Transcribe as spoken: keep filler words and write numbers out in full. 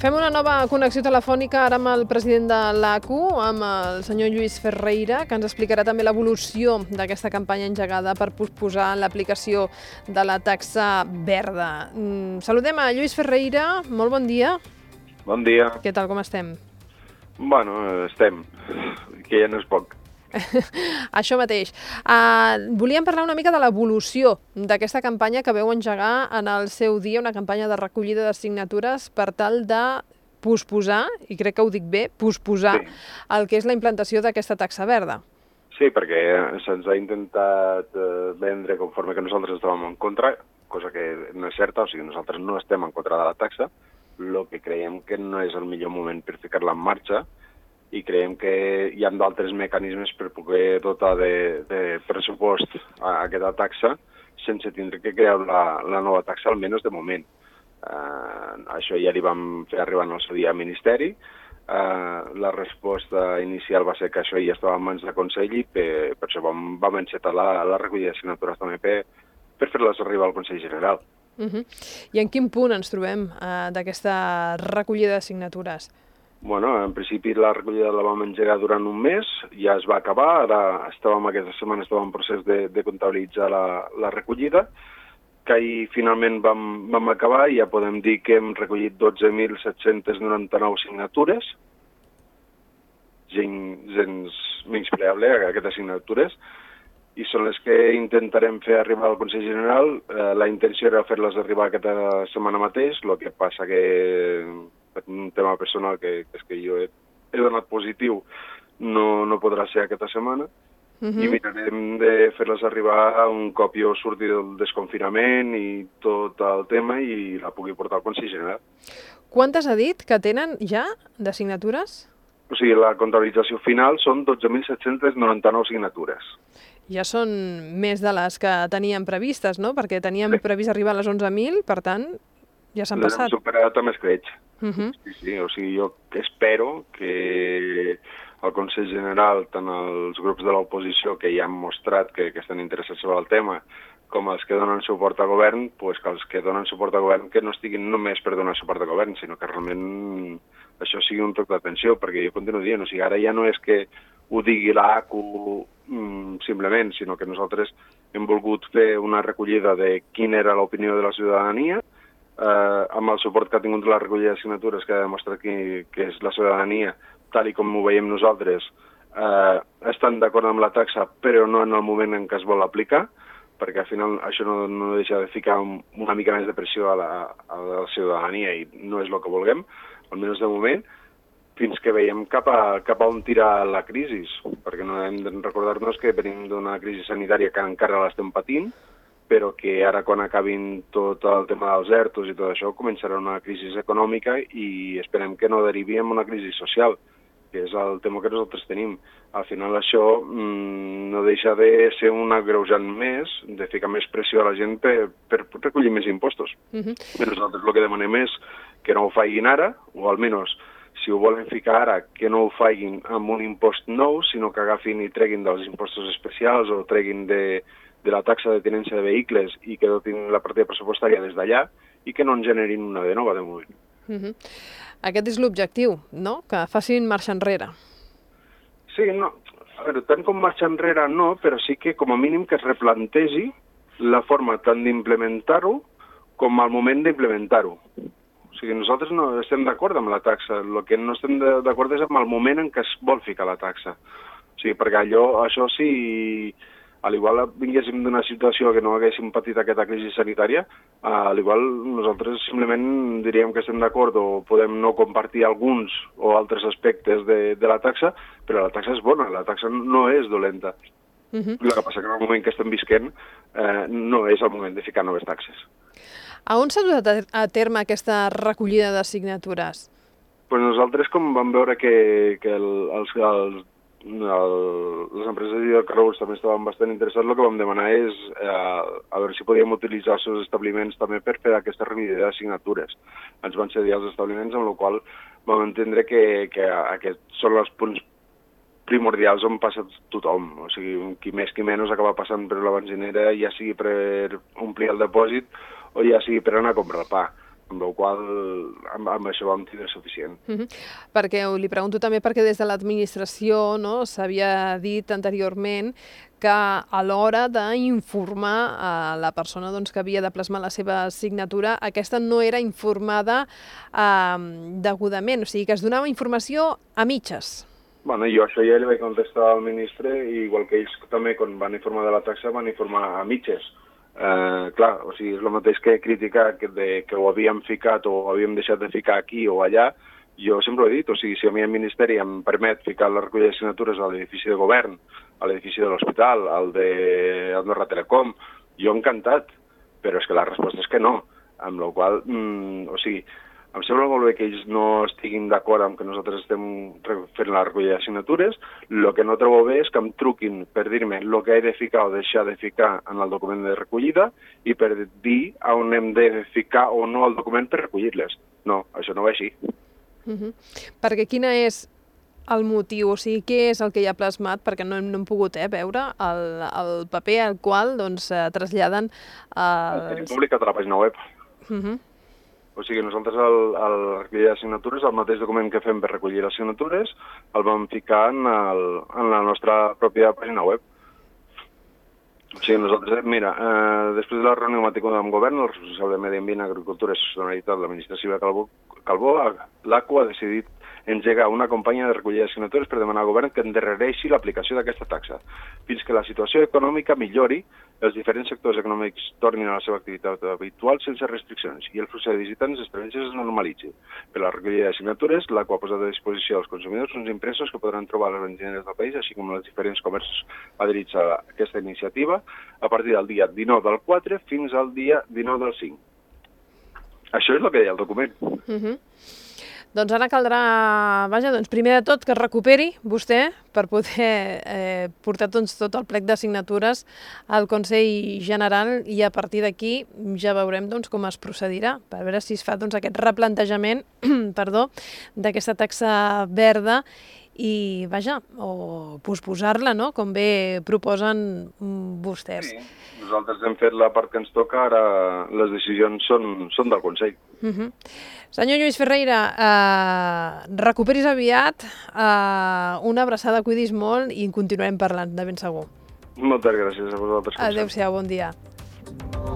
Fem una nova connexió telefònica ara amb el president de l'A C U, amb el senyor Lluís Ferreira, que ens explicarà també l'evolució d'aquesta campanya engegada per posposar l'aplicació de la taxa verda. Saludem a Lluís Ferreira, molt bon dia. Bon dia. Què tal, com estem? Bueno, estem, que ja no és poc. Això mateix. Uh, volíem parlar una mica de l'evolució d'aquesta campanya que veu engegar en el seu dia, una campanya de recollida de signatures per tal de posposar, i crec que ho dic bé, posposar sí. el que és la implantació d'aquesta taxa verda. Sí, perquè se'ns ha intentat vendre conforme que nosaltres estàvem en contra, cosa que no és certa, o sigui, nosaltres no estem en contra de la taxa, el que creiem que no és el millor moment per ficar-la en marxa, i creiem que hi ha d'altres mecanismes per poder dotar de, de pressupost a aquesta taxa sense tindre que crear la, la nova taxa, almenys de moment. Uh, això ja li vam fer arribar en el seu dia al Ministeri. Uh, la resposta inicial va ser que això ja estava en mans de Consell i per, per això vam, vam encetar la, la recollida de signatures també per, per fer-les arribar al Consell General. Uh-huh. I en quin punt ens trobem uh, d'aquesta recollida de signatures? Bueno, en principi la recollida la vam engegar durant un mes, ja es va acabar, ara estàvem aquesta setmana estàvem en procés de, de comptabilitzar la, la recollida, que ahir finalment vam, vam acabar i ja podem dir que hem recollit dotze mil set-cents noranta-nou signatures, gens, gens menyspreable aquestes signatures, i són les que intentarem fer arribar al Consell General. Eh, la intenció era fer-les arribar aquesta setmana mateix, el que passa que per un tema personal que, que és que jo he, he donat positiu, no, no podrà ser aquesta setmana, uh-huh. i mirarem de fer-les arribar un cop jo surti del desconfinament i tot el tema i la pugui portar al Consell General. Quantes ha dit que tenen ja de signatures? O sigui, la comptabilització final són dotze mil set-cents noranta-nou signatures. Ja són més de les que teníem previstes, no? Perquè teníem sí. previst arribar a les onze mil, per tant, ja s'han passat. Les hem superat amb escletx. Uh-huh. Sí, sí, o sigui, jo espero que el Consell General, tant els grups de l'oposició que ja han mostrat que, que estan interessats sobre el tema, com els que donen suport al govern, pues que els que donen suport al govern que no estiguin només per donar suport al govern, sinó que realment això sigui un toc d'atenció, perquè jo continuo dient, o sigui, ara ja no és que ho digui l'A C U mm, simplement, sinó que nosaltres hem volgut fer una recollida de quina era l'opinió de la ciutadania, eh, amb el suport que ha tingut la recollida de signatures que ha demostrat que, que és la ciutadania, tal i com ho veiem nosaltres, eh, estan d'acord amb la taxa, però no en el moment en què es vol aplicar, perquè al final això no, no deixa de ficar una mica més de pressió a la, a la ciutadania i no és el que vulguem, almenys de moment, fins que veiem cap a, cap a on tirar la crisi, perquè no hem de recordar-nos que venim d'una crisi sanitària que encara l'estem patint, però que ara quan acabin tot el tema dels ERTOs i tot això començarà una crisi econòmica i esperem que no derivi en una crisi social, que és el tema que nosaltres tenim. Al final això mmm, no deixa de ser un agreujant més, de ficar més pressió a la gent per, per recollir més impostos. Uh-huh. Però nosaltres el que demanem és que no ho facin ara, o almenys si ho volen ficar ara, que no ho facin amb un impost nou, sinó que agafin i treguin dels impostos especials o treguin de, de la taxa de tenència de vehicles i que dotin la partida pressupostària des d'allà i que no en generin una de nova de moment. Uh-huh. Aquest és l'objectiu, no? Que facin marxa enrere. Sí, no. A veure, tant com marxa enrere no, però sí que com a mínim que es replantegi la forma tant d'implementar-ho com al moment d'implementar-ho. O sigui, nosaltres no estem d'acord amb la taxa, el que no estem d'acord és amb el moment en què es vol ficar la taxa. O sigui, perquè allò, això sí, a l'igual vinguéssim d'una situació que no haguéssim patit aquesta crisi sanitària, a l'igual nosaltres simplement diríem que estem d'acord o podem no compartir alguns o altres aspectes de, de la taxa, però la taxa és bona, la taxa no és dolenta. Uh-huh. El que passa que en el moment que estem visquent eh, no és el moment de ficar noves taxes. A on s'ha dut a terme aquesta recollida de signatures? Pues nosaltres, com vam veure que, que el, els, els, el, les empreses i els carreus també estaven bastant interessats, el que vam demanar és eh, a veure si podíem utilitzar els seus establiments també per fer aquesta recollida de signatures. Ens van cedir els establiments, amb la qual vam entendre que, que aquests són els punts primordials on passa tothom. O sigui, qui més qui menys acaba passant per la benzinera, ja sigui per omplir el depòsit o ja sigui per anar a comprar el pa. amb la qual amb, amb això vam tindre suficient. Uh -huh. Perquè li pregunto també perquè des de l'administració, no, s'havia dit anteriorment que a l'hora d'informar a la persona doncs, que havia de plasmar la seva signatura, aquesta no era informada eh, degudament, o sigui que es donava informació a mitges. Bueno, jo això ja li vaig contestar al ministre, igual que ells també quan van informar de la taxa van informar a mitges. Uh, clar, o sigui, és el mateix que criticar que, de, que ho havíem ficat o ho havíem deixat de ficar aquí o allà. Jo sempre ho he dit, o sigui, si a mi el Ministeri em permet ficar la recollida de signatures a l'edifici de govern, a l'edifici de l'hospital, al de Andorra Telecom, jo encantat, però és que la resposta és que no, amb la qual cosa, mm, o sigui, em sembla molt bé que ells no estiguin d'acord amb que nosaltres estem fent la recollida de signatures. El que no trobo bé és que em truquin per dir-me el que he de ficar o deixar de ficar en el document de recollida i per dir on hem de ficar o no el document per recollir-les. No, això no va així. Uh -huh. Perquè quina és el motiu, o sigui, què és el que hi ha plasmat, perquè no hem, no hem pogut eh, veure el, el paper al qual doncs, eh, traslladen... Els... El tenim publicat a la pàgina web. Uh -huh. O sigui, nosaltres el, el recollida de signatures, el mateix document que fem per recollir les signatures, el vam ficar en, el, en la nostra pròpia pàgina web. O sigui, nosaltres, mira, eh, després de la reunió amb el govern, el responsable de Medi Ambient, Agricultura i Sostenibilitat de l'administració de Calbó, Calbó l'A C U ha decidit engegar una campanya de recollida de signatures per demanar al govern que endarrereixi l'aplicació d'aquesta taxa. Fins que la situació econòmica millori, els diferents sectors econòmics tornin a la seva activitat habitual sense restriccions i el flux de visitants estrangers es normalitzi. Per la recollida de signatures, l'A C U ha posat a disposició dels consumidors uns impresos que podran trobar a les benzineres del país, així com els diferents comerços adherits a aquesta iniciativa, a partir del dia dinou del quatre fins al dia dinou del cinc. Això és el que deia el document. Uh -huh. Doncs ara caldrà, vaja, doncs primer de tot que es recuperi vostè per poder eh, portar doncs, tot el plec de signatures al Consell General i a partir d'aquí ja veurem doncs, com es procedirà per veure si es fa doncs, aquest replantejament perdó, d'aquesta taxa verda i, vaja, o posposar-la, no?, com bé proposen vostès. Sí, nosaltres hem fet la part que ens toca, ara les decisions són, són del Consell. Uh -huh. Senyor Lluís Ferreira, eh, recuperis aviat, eh, una abraçada, cuidis molt i en continuarem parlant, de ben segur. Moltes gràcies a vosaltres. Adéu-siau, bon dia.